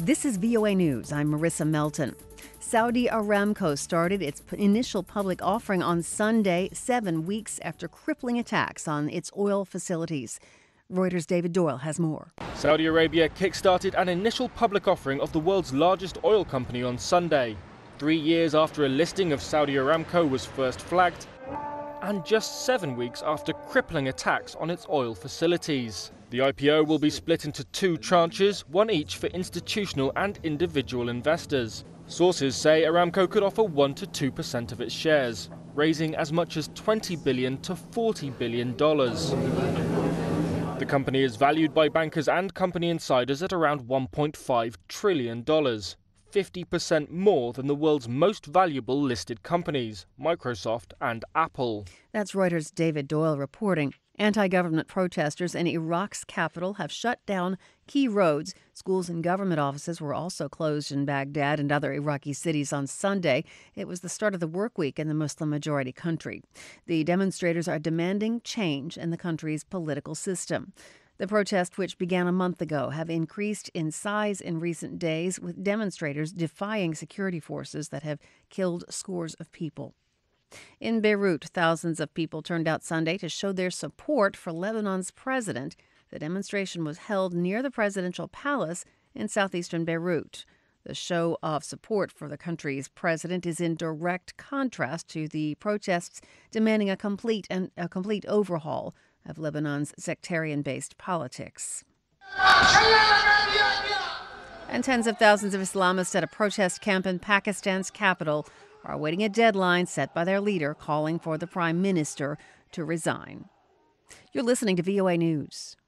This is VOA News. I'm Marissa Melton. Saudi Aramco started its initial public offering on Sunday, 7 weeks after crippling attacks on its oil facilities. Reuters' David Doyle has more. Saudi Arabia kickstarted an initial public offering of the world's largest oil company on Sunday, 3 years after a listing of Saudi Aramco was first flagged, and just 7 weeks after crippling attacks on its oil facilities. The IPO will be split into 2 tranches, one each for institutional and individual investors. Sources say Aramco could offer 1 to 2% of its shares, raising as much as $20 billion to $40 billion. The company is valued by bankers and company insiders at around $1.5 trillion, 50% more than the world's most valuable listed companies, Microsoft and Apple. That's Reuters' David Doyle reporting. Anti-government protesters in Iraq's capital have shut down key roads. Schools and government offices were also closed in Baghdad and other Iraqi cities on Sunday. It was the start of the work week in the Muslim-majority country. The demonstrators are demanding change in the country's political system. The protests, which began a month ago, have increased in size in recent days, with demonstrators defying security forces that have killed scores of people. In Beirut, thousands of people turned out Sunday to show their support for Lebanon's president. The demonstration was held near the presidential palace in southeastern Beirut. The show of support for the country's president is in direct contrast to the protests demanding a complete overhaul of Lebanon's sectarian-based politics. And tens of thousands of Islamists at a protest camp in Pakistan's capital are awaiting a deadline set by their leader calling for the prime minister to resign. You're listening to VOA News.